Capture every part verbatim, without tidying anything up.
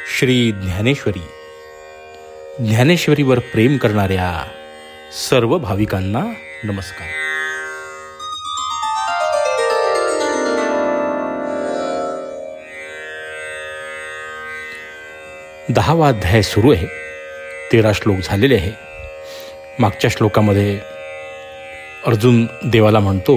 श्री ज्ञानेश्वरी. ज्ञानेश्वरीवर प्रेम करणाऱ्या सर्व भाविकांना नमस्कार. दहावा अध्याय सुरू आहे. तेरा श्लोक झालेले आहे. मागच्या श्लोकामध्ये अर्जुन देवाला म्हणतो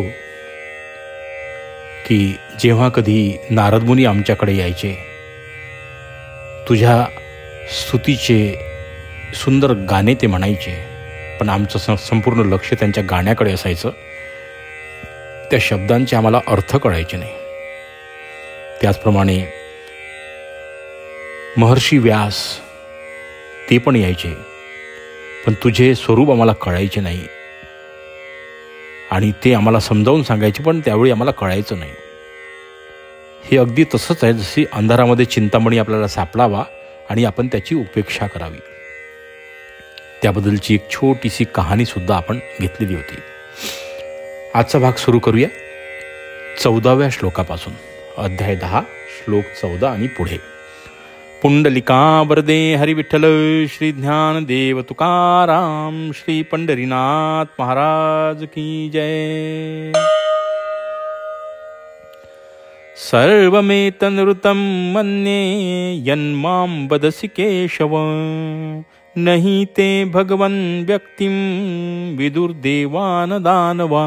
की जेव्हा कधी नारद मुनी आमच्याकडे यायचे, तुझ्या स्तुतीचे सुंदर गाणे ते म्हणायचे, पण आमचं स संपूर्ण लक्ष त्यांच्या गाण्याकडे असायचं. त्या शब्दांचे आम्हाला अर्थ कळायचे नाही. त्याचप्रमाणे महर्षी व्यास ते पण यायचे, पण तुझे स्वरूप आम्हाला कळायचे नाही आणि ते आम्हाला समजावून सांगायचे, पण त्यावेळी आम्हाला कळायचं नाही. हे अगदी तसंच आहे जशी अंधारामध्ये चिंतामणी आपल्याला सापडावा आणि आपण त्याची उपेक्षा करावी. त्याबद्दलची एक छोटीशी कहाणीसुद्धा आपण घेतलेली होती. आजचा भाग सुरू करूया चौदाव्या श्लोकापासून. अध्याय दहा श्लोक चौदा आणि पुढे. पुंडलिका वरदे हरी विठ्ठल श्री ज्ञानदेव तुकाराम श्री पंढरीनाथ महाराज की जय. सर्वमेतनृतं मन्ये यन्मां वदसि केशव नहि ते भगवन् व्यक्तिं विदुर्देवान दानवा.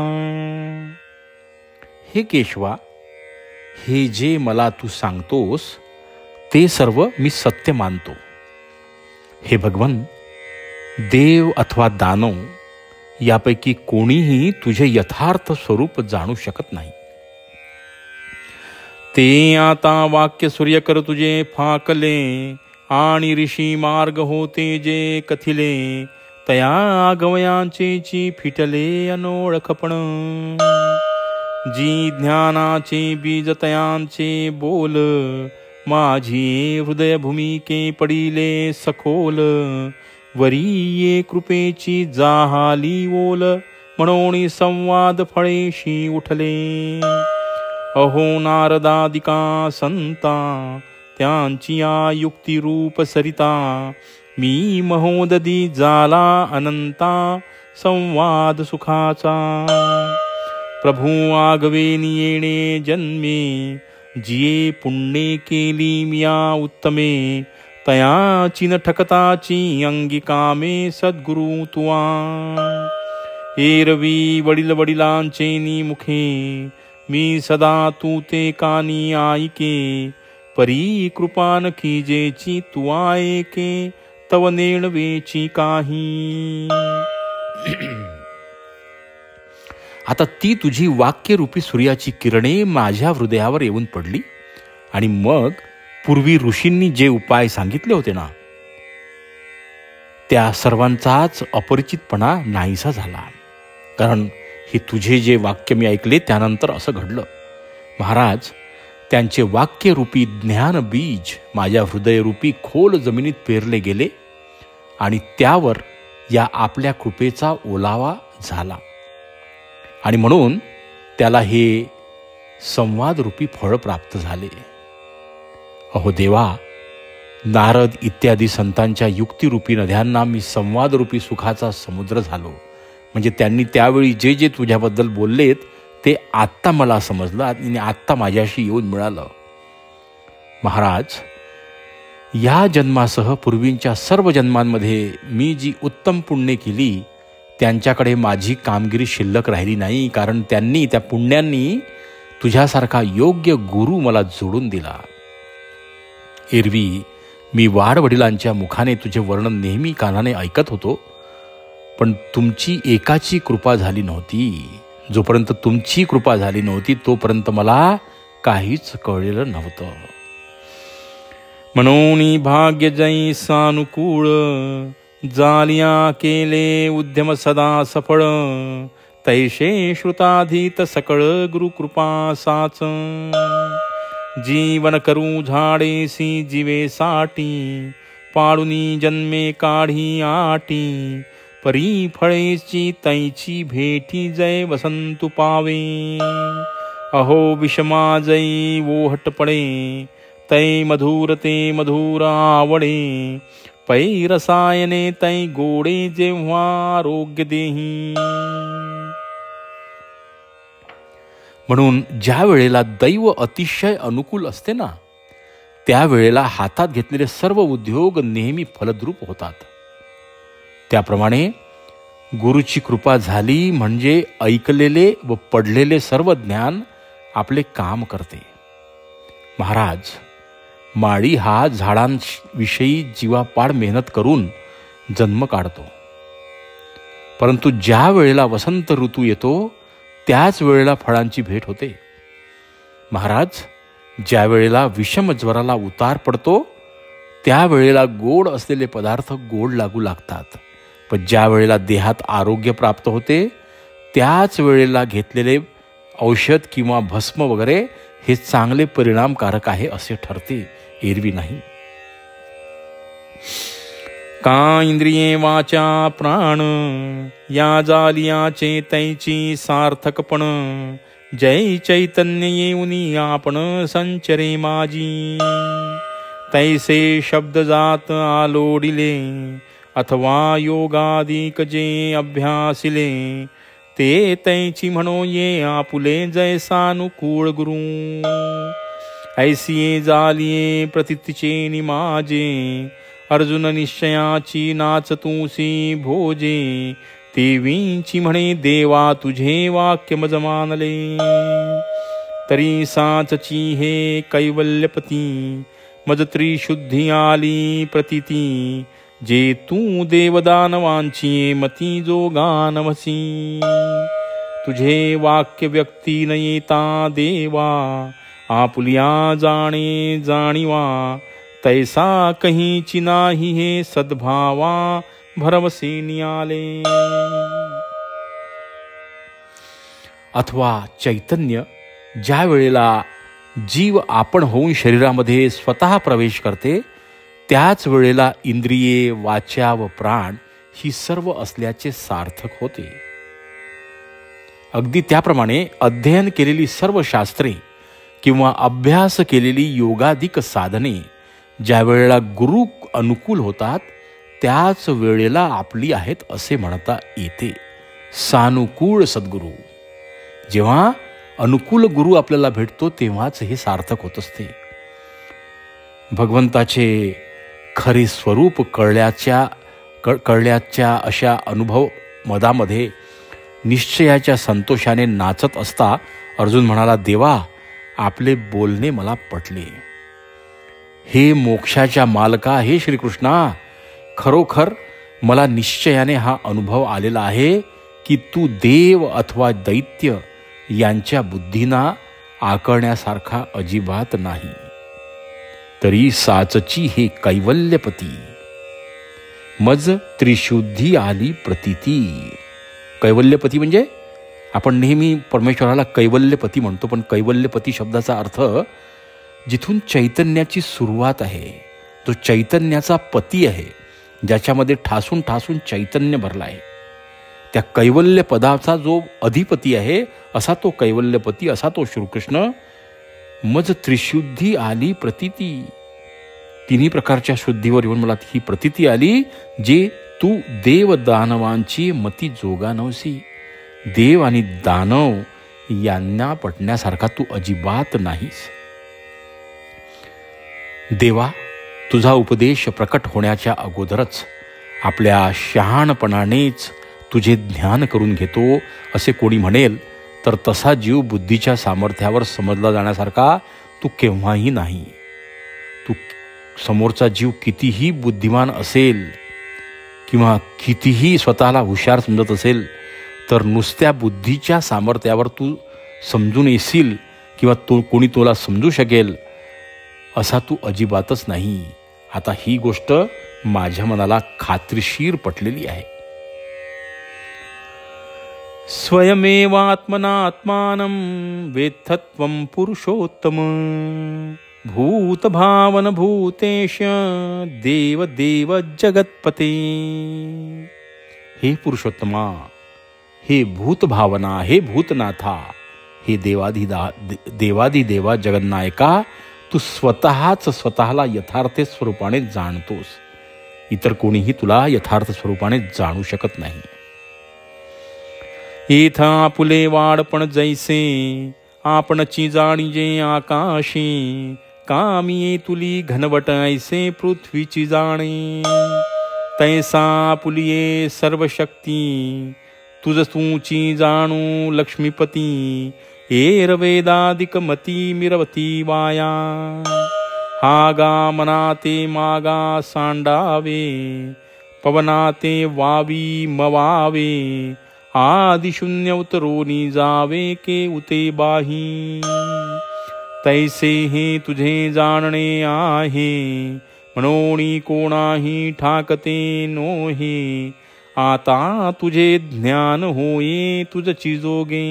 हे केशवा, हे जे मला तू सांगतोस ते सर्व मी सत्य मानतो. हे भगवन, देव अथवा दानव यापैकी कोणीही तुझे यथार्थ स्वरूप जाणू शकत नाही. ते आता वाक्य सूर्यकर तुझे फाकले आणि ऋषी मार्ग होते जे कथिले, तया गवयांचे ची फिटले अनोळखपण. जी ज्ञानाचे बीज तयांचे बोल, माझी हृदय भूमिके पडिले सखोल. वरी ये कृपेची जाहाली ओल, म्हणून संवाद फळेशी उठले. अहो नारदादिका संता, त्यांची आ युक्ती रूप सरिता. मी महोदधी जाला अनंता, संवाद सुखाचा. प्रभू आगवेनी येणे जन्मे, जिये पुण्ये केली मिया उत्तमे. तयाची न ठकताची अंगिकामे सद्गुरु तुआ. एरवी वडील वडिलांचे निमुखे, मी सदा तू ते कानी आईके. परी कृपान कीजेची तू आयके, तव नेणवेची काही. आता ती तुझी वाक्यरूपी सूर्याची किरणे माझ्या हृदयावर येऊन पडली आणि मग पूर्वी ऋषींनी जे उपाय सांगितले होते ना, त्या सर्वांचाच अपरिचितपणा नाहीसा झाला. कारण हे तुझे जे वाक्य मी ऐकले त्यानंतर असं घडलं. महाराज, त्यांचे वाक्यरूपी ज्ञान बीज माझ्या हृदयरूपी खोल जमिनीत पेरले गेले आणि त्यावर या आपल्या कृपेचा ओलावा झाला आणि म्हणून त्याला हे संवादरूपी फळ प्राप्त झाले. अहो देवा, नारद इत्यादी संतांच्या युक्तिरूपी नद्यांना मी संवादरूपी सुखाचा समुद्र झालो. म्हणजे त्यांनी त्यावेळी जे जे तुझ्याबद्दल बोललेत ते आत्ता मला समजलं आणि आत्ता माझ्याशी येऊन मिळालं. महाराज, या जन्मासह पूर्वींच्या सर्व जन्मांमध्ये मी जी उत्तम पुण्ये केली त्यांच्याकडे माझी कामगिरी शिल्लक राहिली नाही. कारण त्यांनी, त्या पुण्यांनी तुझ्यासारखा योग्य गुरु मला जोडून दिला. एरवी मी वाडवडिलांच्या मुखाने तुझे वर्णन नेहमी कानाने ऐकत होतो, पण तुमची एकाची कृपा झाली नव्हती. जोपर्यंत तुमची कृपा झाली नव्हती तोपर्यंत मला काहीच कळलेलं नव्हतं. म्हणून भाग्य जै सानुकूळ, जालिया केले उद्यम सदा सफळ. तैशे श्रुताधीत सकळ गुरुकृपा साच. जीवन करू झाडेसी जीवे साठी, पाडुनी जन्मे काढी आटी. परी फळेची तैची भेटी जय वसंतु पावे. अहो विषमा जई ओहट पडे, तै मधुर ते मधुर आवडे, पै रसायने तै गोडे जेव्हा आरोग्य देही. म्हणून ज्या वेळेला दैव अतिशय अनुकूल असते ना, त्यावेळेला हातात घेतलेले सर्व उद्योग नेहमी फलद्रूप होतात. त्याप्रमाणे गुरुची कृपा झाली म्हणजे ऐकलेले व पडलेले सर्व ज्ञान आपले काम करते. महाराज, माळी हा झाडांविषयी जीवापाड मेहनत करून जन्म काढतो, परंतु ज्या वेळेला वसंत ऋतू येतो त्याच वेळेला फळांची भेट होते. महाराज, ज्या वेळेला विषम ज्वराला उतार पडतो त्यावेळेला गोड असलेले पदार्थ गोड लागू लागतात, पण ज्या वेळेला देहात आरोग्य प्राप्त होते त्याच वेळेला घेतलेले औषध किंवा भस्म वगैरे हे चांगले परिणामकारक आहे असे ठरते, एरवी नाही. का इंद्रिये वाचा प्राण या जालियाचे तैची सार्थकपण, जय चैतन्य येऊनी आपण संचरे माझी. तैसे शब्द जात आलोडिले, अथवा योगादिक जे अभ्यासिले, ते तैची म्हणो ये आपुले जैसानुकूळ गुरु. ऐसिये जालिये प्रतितीचे निमाजे, अर्जुन निश्चयाची नाच तुसी भोजे. तेवींची म्हणे देवा तुझे वाक्य मज मानले, तरी साचची हे कैवल्यपती. मज त्रिशुद्धी आली प्रतिती, जे तू देवदानवांची मती जोगानवसी. तुझे वाक्य व्यक्ती न येता देवा, आपुलिया जाणे जाणीवा. तैसा कहीची नाही हे सद्भावा, भरवसे नियाले. अथवा चैतन्य ज्या वेळेला जीव आपण होऊन शरीरामध्ये स्वतः प्रवेश करते त्याच वेळेला इंद्रिये, वाचा व प्राण ही सर्व असल्याचे सार्थक होते. अगदी त्याप्रमाणे अध्ययन केलेली सर्व शास्त्रे किंवा अभ्यास केलेली योगाधिक साधने ज्या वेळेला गुरु अनुकूल होतात त्याच वेळेला आपली आहेत असे म्हणता येते. सानुकूळ सद्गुरू. जेव्हा अनुकूल गुरु आपल्याला भेटतो तेव्हाच हे सार्थक होत असते. भगवंताचे खरे स्वरूप कळल्याच्या कळल्याच्या अशा अनुभव मदामध्ये निश्चयाच्या संतोषाने नाचत असता अर्जुन म्हणाला, देवा आपले बोलणे मला पटले. हे मोक्षाच्या मालका, हे श्रीकृष्णा, खरोखर मला निश्चयाने हा अनुभव आलेला आहे की तू देव अथवा दैत्य यांच्या बुद्धीना आकळण्यासारखा अजिबात नाही. तरी साचची हे कैवल्यपती, मज त्रिशुद्धी आली प्रतीती. कैवल्यपती म्हणजे आपण नेहमी परमेश्वराला कैवल्यपती म्हणतो, पण कैवल्यपती शब्दाचा अर्थ जिथून चैतन्याची सुरुवात आहे, जो चैतन्याचा पती आहे, ज्याच्यामध्ये ठासून ठासून चैतन्य भरला आहे, त्या कैवल्य पदाचा जो अधिपती आहे असा तो कैवल्यपती, असा तो श्रीकृष्ण. मज त्रिशुद्धी आली प्रतीती. तिन्ही प्रकारच्या शुद्धीवर येऊन मला ही प्रतीती आली, जे तू देव दानवांची मती जोगानवसी. देव आणि दानव यांना पटण्यासारखा तू अजिबात नाहीस. देवा, तुझा उपदेश प्रकट होण्याच्या अगोदरच आपल्या शहाणपणानेच तुझे ध्यान करून घेतो असे कोणी म्हणेल तर तसा जीव बुद्धीच्या सामर्थ्यावर समजला जाण्यासारखा तू केव्हाही नाही. तू समोरचा जीव कितीही बुद्धिमान असेल किंवा कितीही स्वतःला हुशार समजत असेल तर नुसत्या बुद्धीच्या सामर्थ्यावर तू समजून येशील किंवा तो कोणी तुला समजू शकेल असा तू अजिबातच नाही. आता ही गोष्ट माझ्या मनाला खात्रीशीर पटलेली आहे. स्वयमेवात्मनात्मानं वेत्थत्वं पुरुषोत्तम, भूतभावन भूतेश देव देव जगत्पते. हे पुरुषोत्तमा, हे भूतभावना, हे भूतनाथा, हे देवाधिदा देवाधिदेवा जगन्नायका, तू स्वतःच स्वतःला यथार्थ स्वरूपाने जाणतोस. इतर कोणीही तुला यथार्थ स्वरूपाने जाणू शकत नाही. एथ आपुले वाडपण जैसे आपणची जाणीजे आकाशी, कामी तुली घनवट ऐसे पृथ्वीची जाणे. तैसा आपुलिये सर्व शक्ती, तुझ तूची जाणू लक्ष्मीपती. एर वेदादिक मती मिरवती वाया, हागा मनाते मागा सांडावे. पवनाते वावी मवावे, आदिशून्य उतरोनी जावे के उते बाही. तैसे हे तुझे जाणणे आहे, मनोणी कोणाही ठाकते नोहे. आता तुझे ज्ञान होये तुझची जोगे.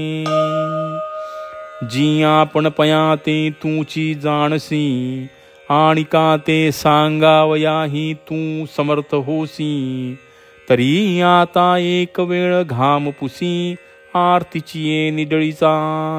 जी आपण पयाते तूची जाणसी, आणि का ते सांगावयाही तू समर्थ होसी. तरी आता एक वेळ घाम पुसी, आरतीची ये निडळीचा.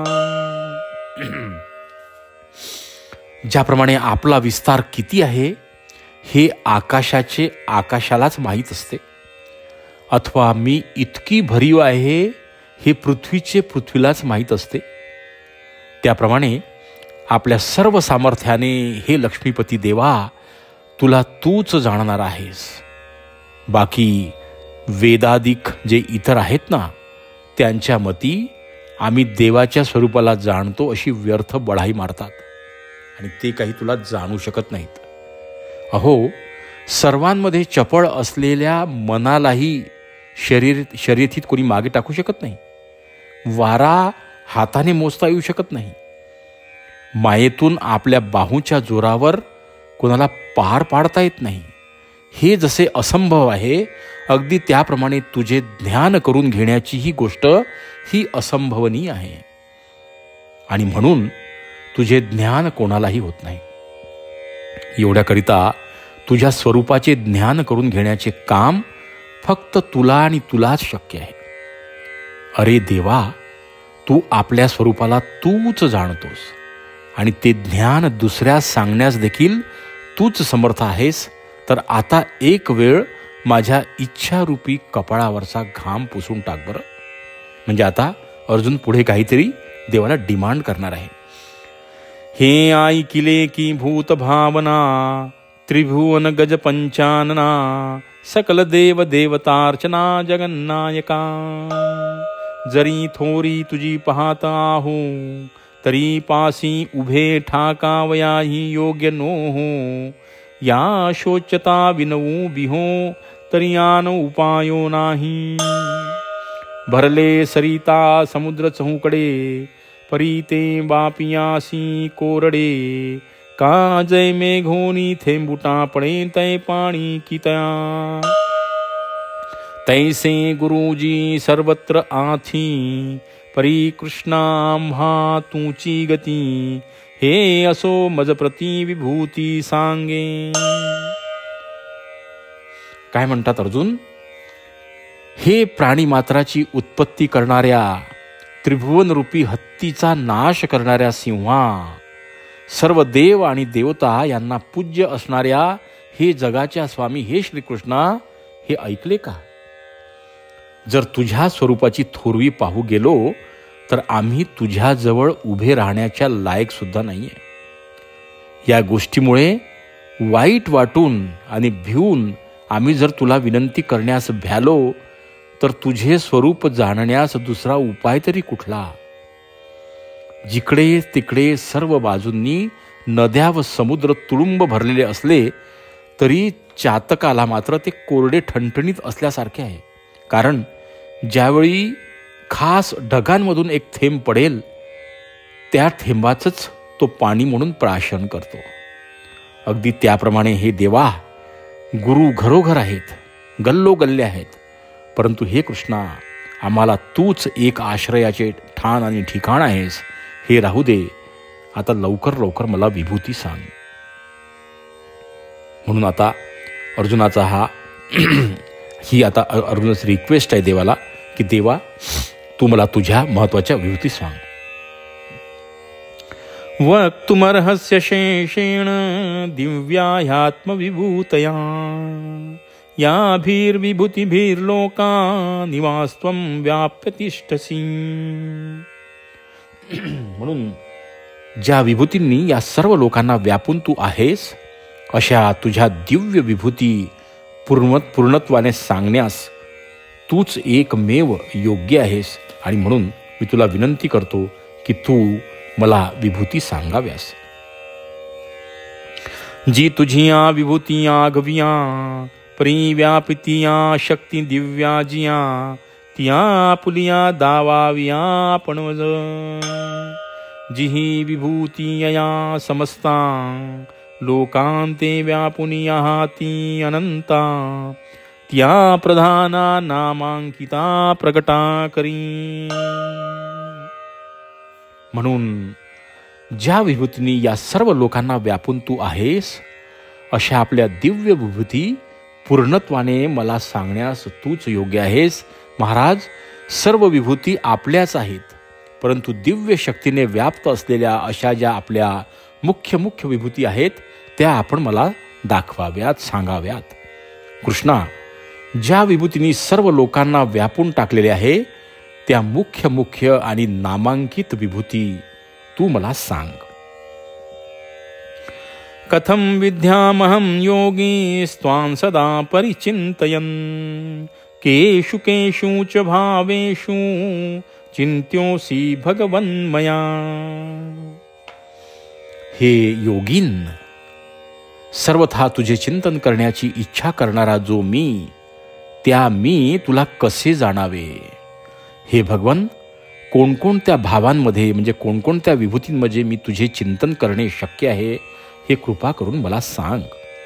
ज्याप्रमाणे आपला विस्तार किती आहे हे आकाशाचे आकाशालाच माहीत असते, अथवा मी इतकी भरीव आहे हे पृथ्वीचे पृथ्वीलाच माहीत असते, त्याप्रमाणे आपल्या सर्व सामर्थ्याने हे लक्ष्मीपती देवा तुला तूच जाणणार आहेस. बाकी वेदादिक जे इतर आहेत ना, त्यांच्या मती आम्ही देवाच्या स्वरूपाला जाणतो अशी व्यर्थ बढाई मारतात आणि ते काही तुला जाणू शकत नाहीत. अहो, सर्वांमध्ये चपळ असलेल्या मनालाही शरीर शर्यतीत कोणी मागे टाकू शकत नाही. वारा हाताने मोजता येऊ शकत नाही. मायेतून आपल्या बाहूच्या जोरावर कोणाला पार पाडता येत नाही. हे जसे असंभव आहे, अगदी त्याप्रमाणे तुझे ध्यान करून घेण्याची ही गोष्ट ही असंभवनीय आहे. आणि म्हणून तुझे ज्ञान कोणालाही होत नाही. एवढ्याकरिता तुझ्या स्वरूपाचे ज्ञान करून घेण्याचे काम फक्त तुला आणि तुलाच शक्य आहे. अरे देवा, तू आपल्या स्वरूपाला तूच जाणतोस आणि ते ज्ञान दुसऱ्यास सांगण्यास देखील तूच समर्थ आहेस. तर आता एक वेळ माझ्या इच्छारूपी कपाळावरचा घाम पुसून टाक बरं. म्हणजे आता अर्जुन पुढे काहीतरी देवाला डिमांड करणार आहे. हे ऐकिले की भूत भावना, त्रिभुवन गज पंचानना. सकल देव देवतार्चना जगन्नायका. जरी थोरी तुझी पाहता आहो, तरी पासी उभे ठाकावयाही योग्य नो हो. या शोचता विनवू बिहो, तरी आन उपायो नाही. भरले सरिता समुद्र चहूकडे, परीते बापियासी कोरडे. का जय मेघोनी थेंबुटा पडे तै पाणी कितया. तैसे गुरुजी सर्वत्र आथी, परी कृष्णा आम्हा तुची गती. हे असो मज प्रति विभूती सांगे. काय म्हणतात अर्जुन? हे प्राणी मात्राची उत्पत्ती करणाऱ्या, त्रिभुवन रूपी हत्तीचा नाश करणाऱ्या सिंहा, सर्व देव आणि देवता यांना पूज्य असणाऱ्या हे जगाच्या स्वामी हे श्रीकृष्णा, हे ऐकले का? जर तुझ्या स्वरूपाची थोरवी पाहू गेलो तर आम्ही तुझ्याजवळ उभे राहण्याच्या लायक सुद्धा नाहीये. या गोष्टीमुळे वाईट वाटून आणि भिवून आम्ही जर तुला विनंती करण्यास भ्यालो तर तुझे स्वरूप जाणण्यास दुसरा उपाय तरी कुठला? जिकडे तिकडे सर्व बाजूंनी नद्या व समुद्र तुडुंब भरलेले असले तरी चातकाला मात्र ते कोरडे ठणठणीत असल्यासारखे आहे. कारण ज्यावेळी खास ढगांमधून एक थेंब पडेल त्या थेंबाचंच तो पाणी म्हणून प्राशन करतो. अगदी त्याप्रमाणे हे देवा, गुरु घरोघर आहेत, गल्लोगल्ले आहेत, परंतु हे कृष्णा, आम्हाला तूच एक आश्रयाचे ठाण आणि ठिकाण आहेस. हे राहू दे, आता लवकर लवकर मला विभूती सांग. म्हणून आता अर्जुनाचा हा ही आता अर्जुनाची रिक्वेस्ट आहे देवाला की देवा, तू मला तुझ्या महत्वाच्या विभूती सांग. वक्तुमर्हस्य शेषेण दिव्याह्यात्मविभूतया याभिर्विभूतिभिर्लोका निवास्त्वं व्याप्य तिष्ठसि. म्हणून ज्या विभूतींनी या सर्व लोकांना व्यापून तू आहेस, अशा तुझ्या दिव्य विभूती पूर्ण पूर्णत्वाने सांगण्यास तूच एकमेव योग्य आहेस. आणि म्हणून मी तुला विनंती करतो की तू मला विभूती सांगाव्यास. जी तुझिया विभूतिया आगविया परिव्यापितिया शक्ती दिव्या जिया तिया पुलिया दावाविया पणवज. जिही विभूतिया समस्ता लोकांते व्यापुनिया ती अनंता त्या प्रधाना नामांकिता प्रगटा करी. म्हणून ज्या विभूतींनी या सर्व लोकांना व्यापून तू आहेस, अशा आपल्या दिव्य विभूती पूर्णत्वाने मला सांगण्यास तूच योग्य आहेस. महाराज, सर्व विभूती आपल्याच आहेत, परंतु दिव्य शक्तीने व्याप्त असलेल्या अशा ज्या आपल्या मुख्य मुख्य विभूती आहेत त्या आपण मला दाखवाव्यात, सांगाव्यात. कृष्णा, ज्या विभूतींनी सर्व लोकांना व्यापून टाकलेले आहे त्या मुख्य मुख्य आणि नामांकित विभूती तू मला सांग. कथम विद्यामहं योगी स्वां सदा परिचिंतयन् केषु केषु च भावेषु चिंत्योसी भगवन्मया. हे योगीन, सर्वथा तुझे चिंतन करण्याची इच्छा करणारा जो मी, त्या मी तुला कसे जाणावे. हे भगवन, कोणकोणत्या भावांमध्ये म्हणजे कोणकोणत्या विभूतींमध्ये मी तुझे चिंतन करणे शक्य आहे हे कृपा करून मला सांग.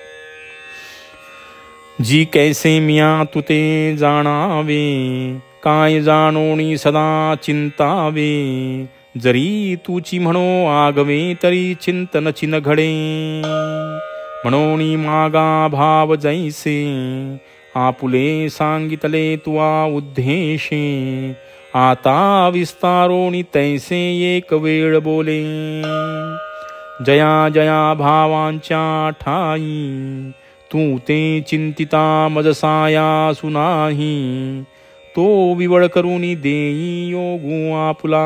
जी कैसे मिया तू ते जाणावे काय जाणोनी सदा चिंतावे. जरी तुची म्हणो आगवे तरी चिंतन चिन घडे. म्हणोनी मागा भाव जैसे आपुले सांगितले तुआ उद्देशे. आता विस्तारोनी तैसे एक वेळ बोले. जया जया भावांच्या ठाई तू ते चिंतिता मजसाया सुनाही. तो विवळ करुनी देई योगू आपुला.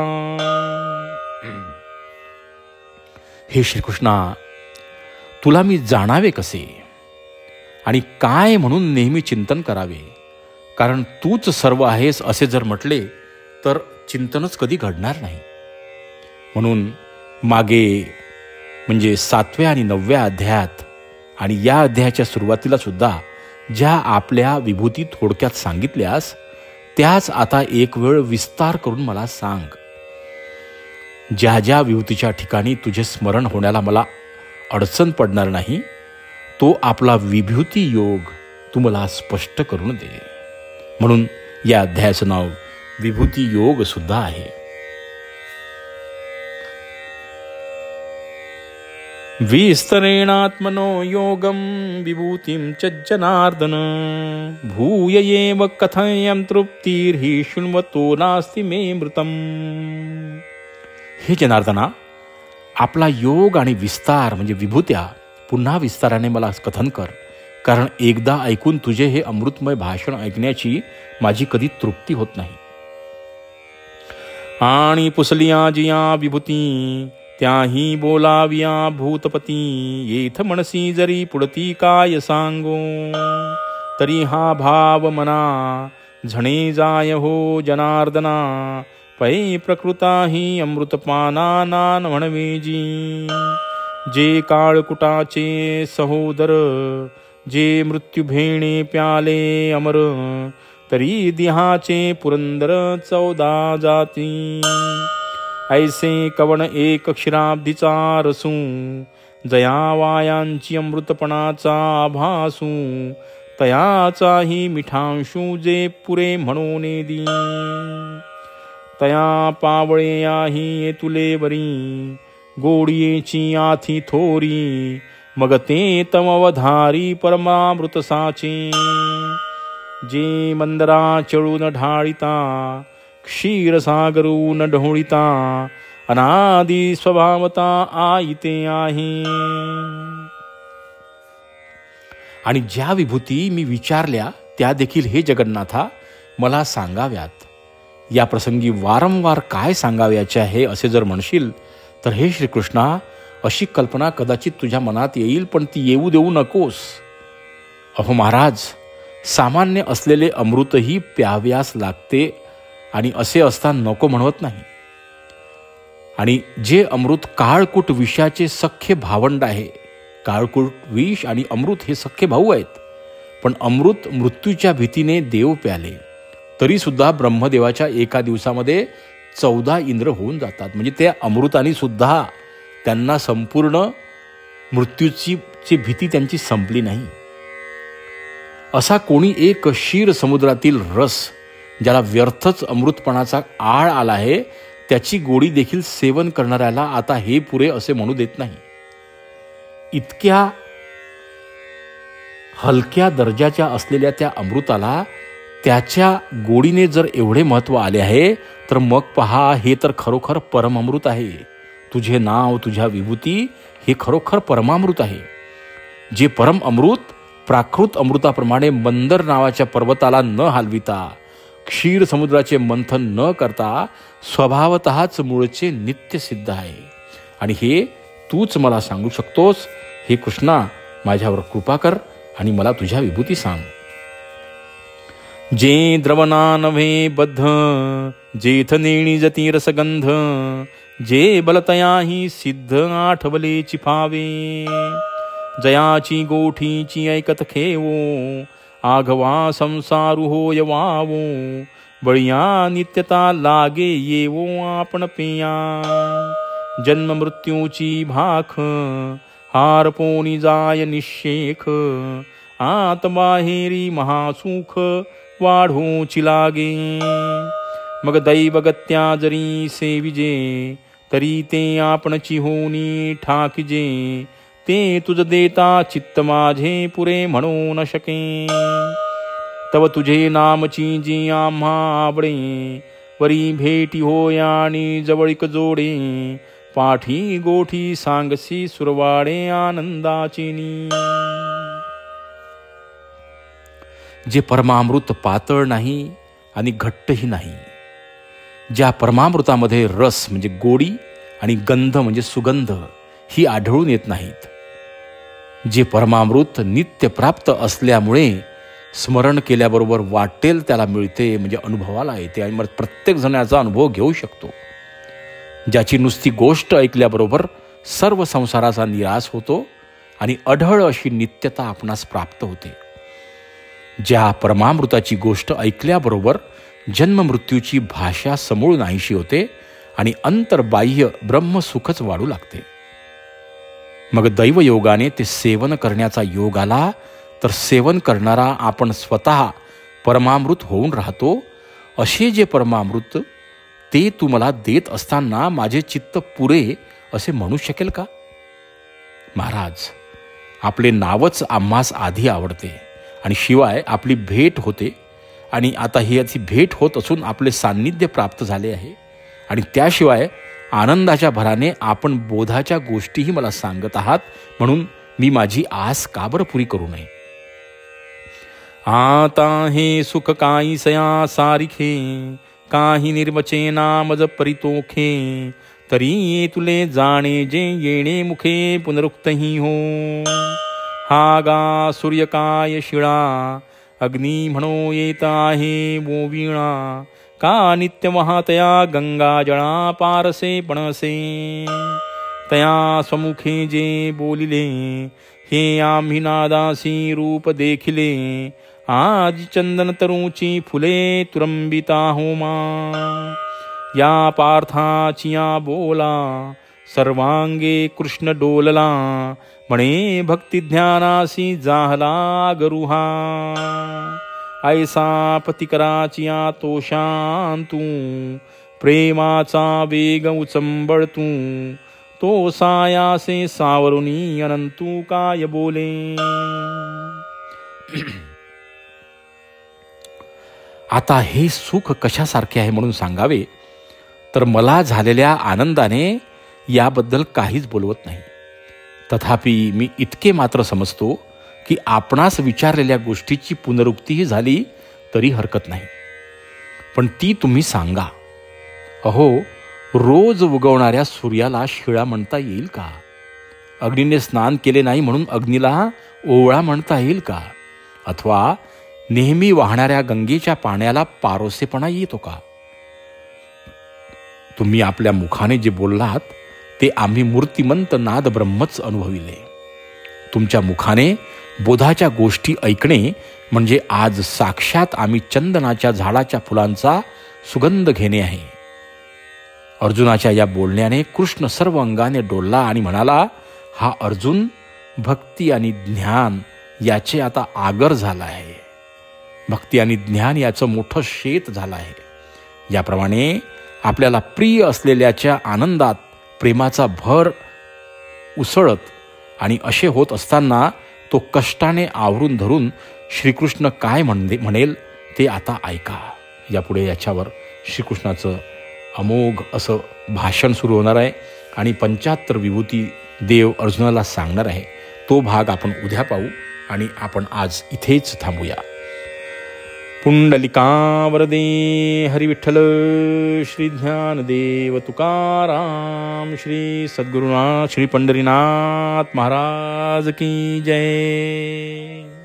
हे श्रीकृष्णा, तुला मी जाणावे कसे आणि काय म्हणून नेहमी चिंतन करावे. कारण तूच सर्व आहेस असे जर म्हटले तर चिंतनच कधी घडणार नाही. म्हणून मागे म्हणजे सातव्या आणि नवव्या अध्यायात आणि या अध्यायाच्या सुरुवातीला सुद्धा ज्या आपल्या विभूती थोडक्यात सांगितल्यास त्याच आता एक वेळ विस्तार करून मला सांग. ज्या ज्या विभूतीच्या ठिकाणी तुझे स्मरण होण्याला मला अडचण पडणार नाही, तो आपला विभूती योग तू मला स्पष्ट करून दे. म्हणून या अध्यायाचं नाव विभूती योग सुद्धा आहे. विस्तरेणात्मनो योगम विभूतिं च जनार्दन. भूय एव कथयं तृप्तिर्हि शृण्वतो नास्ति मे मृतम. हे जनार्दना, आपला योग आणि विस्तार म्हणजे विभूत्या पुन्हा विस्ताराने मला कथन कर. कारण एकदा ऐकून तुझे हे अमृतमय भाषण ऐकण्याची माझी कधी तृप्ती होत नाही. आणि पुसलिया जिया विभूती त्याही बोलाविया भूतपती. येथ मनसी जरी पुढती काय सांगो. तरी हा भाव मना झणे जाय हो जनार्दना. पै प्रकृताही अमृतपानानान म्हणवेजी. जे काळकुटाचे सहोदर जे मृत्यू भेणे प्याले अमर. तरी दिहाचे पुरंदर चौदा जाती. ऐसे कवण एक क्षीराब्धीचा रसू. जयावायांची अमृतपणाचा आभासू. तयाचाही मिठांशू जे पुरे म्हणून दी. तया पावळेयाही तुले वरी. गोडीची आथी थोरी. मग ते तमवधारी परमामृत साचे. जे मंदरा चळून ढाळिता. क्षीरसागरून ढोळिता. अनादि स्वभावता आईते आहे. आणि ज्या विभूती मी विचारल्या त्या देखील हे जगन्नाथा मला सांगाव्यात. या प्रसंगी वारंवार काय सांगाव्याचे आहे असे जर म्हणशील तर हे श्रीकृष्णा, अशी कल्पना कदाचित तुझ्या मनात येईल, पण ती येऊ देऊ नकोस. अहो महाराज, सामान्य असलेले अमृतही प्याव्यास लागते आणि असे असता नको म्हणवत नाही. आणि जे अमृत काळकूट विषाचे सख्खे भावंड आहे. काळकूट विष आणि अमृत हे सख्खे भाऊ आहेत. पण अमृत मृत्यूच्या भीतीने देव प्याले तरी सुद्धा ब्रह्मदेवाच्या एका दिवसामध्ये चौदा इंद्र होऊन जातात. म्हणजे त्या अमृताने सुद्धा त्यांना संपूर्ण मृत्यूची ची भीती त्यांची संपली नाही. असा कोणी एक क्षीर समुद्रातील रस ज्याला व्यर्थच अमृतपणाचा आळ आला आहे, त्याची गोडी देखील सेवन करणाऱ्याला आता हे पुरे असे म्हणू देत नाही. इतक्या हलक्या दर्जाच्या असलेल्या त्या अमृताला त्याच्या गोडीने जर एवढे महत्त्व आले आहे, तर मग पहा, हे तर खरोखर परमामृत आहे. तुझे नाव, तुझ्या विभूती हे खरोखर परमामृत आहे. जे परम अमृत प्राकृत अमृताप्रमाणे मंदर नावाच्या पर्वताला न हलविता, क्षीर समुद्राचे मंथन न करता स्वभावतःच मूळचे नित्य सिद्ध आहे. आणि हे तूच मला सांगू शकतोस. हे कृष्णा, माझ्यावर कृपा कर आणि मला तुझ्या विभूती सांग. जे द्रवना नव्हे बद्ध, जेथ नेणी जती रसगंध, जे बलतयाही सिद्ध आठवले चिफावे. जयाची गोठीची ऐकत खेवो, आघवा संसारू होय वावो. बळिया नित्यता लागे येवो आपण पेया. जन्म मृत्यूची भाख, हार पोणी जाय निशेख. आत बाहेरी महासुख, वाढोची लागे. मग दैवगत्या जरी सेविजे, तरी ते आपणची होनी ठाकिजे. ते तुझ देता चित्त माझे पुरे म्हणू न शके. तव तुझे नामची जी आम्हा आवडे, वरी भेटी होय आणि जवळीक जोडे. पाठी गोठी सांगसी सुरवाडे आनंदाची नी. जे परमामृत पातळ नाही आणि घट्टही नाही, ज्या परमामृतामध्ये रस म्हणजे गोडी आणि गंध म्हणजे सुगंध ही आढळून येत नाहीत, जे परमामृत नित्य प्राप्त असल्यामुळे स्मरण केल्याबरोबर वाटेल त्याला मिळते, म्हणजे अनुभवाला येते आणि मग प्रत्येक जण याचा अनुभव घेऊ शकतो, ज्याची नुसती गोष्ट ऐकल्याबरोबर सर्व संसाराचा निराश होतो आणि अढळ अशी नित्यता आपणास प्राप्त होते, ज्या परमामृताची गोष्ट ऐकल्याबरोबर जन्ममृत्यूची भाषा समूळ नाहीशी होते आणि अंतर्बाह्य ब्रह्मसुखच वाढू लागते. मग दैवयोगाने ते सेवन करण्याचा योग आला तर सेवन करणारा आपण स्वतः परमामृत होऊन राहतो. असे जे परमामृत ते तू मला देत असताना माझे चित्त पुरे असे म्हणू शकेल का? महाराज, आपले नावच आम्हास आधी आवडते आणि शिवाय आपली भेट होते आणि आता ही याची भेट होत असून आपले सान्निध्य प्राप्त झाले आहे आणि त्याशिवाय आनंदाच्या भराने आपण बोधाच्या गोष्टीही मला सांगत आहात, म्हणून मी माझी आस का बरं पुरी करू नये. आता हे सुख काही सया सारिखे, काही निर्वचेना मज परितोखे. तरी तुले जाणे जे येणे मुखे पुनरुक्तही हो. हा गा सूर्यकाय शिळा, अग्नी म्हणो येत आहे वो वीणा. का नित्य वाहतया गंगा जळा पारसे पणसे. तया स्वमुखे जे बोलिले, हे आम्ही नादासी रूप देखिले. आज चंदन तरुची फुले तुरंबिता होमा. या पार्थाचिया बोला सर्वांगे कृष्ण डोलला. म्हणे भक्ती ध्यानासी जाहला गरुहा. ऐसा पतिकराचिया तो शांतू. प्रेमाचा वेग उचंबळतू. तो सायासे सावरुनी अनंतू काय बोले. आता हे सुख कशासारखे आहे म्हणून सांगावे तर मला झालेल्या आनंदाने याबद्दल काहीच बोलवत नाही. तथापि मी इतके मात्र समजतो की आपणास विचारलेल्या गोष्टीची पुनरुक्तीही झाली तरी हरकत नाही. पण ती तुम्ही सांगा. अहो, रोज उगवणाऱ्या सूर्याला शिळा म्हणता येईल का? अग्नीने स्नान केले नाही म्हणून अग्नीला ओवळा म्हणता येईल का? अथवा नेहमी वाहणाऱ्या गंगेच्या पाण्याला पारोसेपणा येतो का? तुम्ही आपल्या मुखाने जे बोललात ते आम्ही मूर्तिमंत नाद ब्रह्मच अनुभविले. तुमच्या मुखाने बोधाच्या गोष्टी ऐकणे म्हणजे आज साक्षात आम्ही चंदनाच्या झाडाच्या फुलांचा सुगंध घेणे आहे. अर्जुनाच्या या बोलण्याने कृष्ण सर्व अंगाने डोलला आणि म्हणाला, हा अर्जुन भक्ती आणि ज्ञान याचे आता आगर झाला आहे. भक्ती आणि ज्ञान याचं मोठं शेत झालं आहे. याप्रमाणे आपल्याला प्रिय असलेल्याच्या आनंदात प्रेमाचा भर उसळत आणि असे होत असताना तो कष्टाने आवरून धरून श्रीकृष्ण काय म्हणते म्हणेल ते आता ऐका. यापुढे याच्यावर श्रीकृष्णाचं अमोघ असं भाषण सुरू होणार आहे आणि पंच्याहत्तर विभूती देव अर्जुनाला सांगणार आहे. तो भाग आपण उद्या पाहू आणि आपण आज इथेच थांबूया. पुंडलिका वरदे हरी विठ्ठल श्री ज्ञानदेव तुकाराम श्री सद्गुरुनाथ श्री पंढरीनाथ महाराज की जय.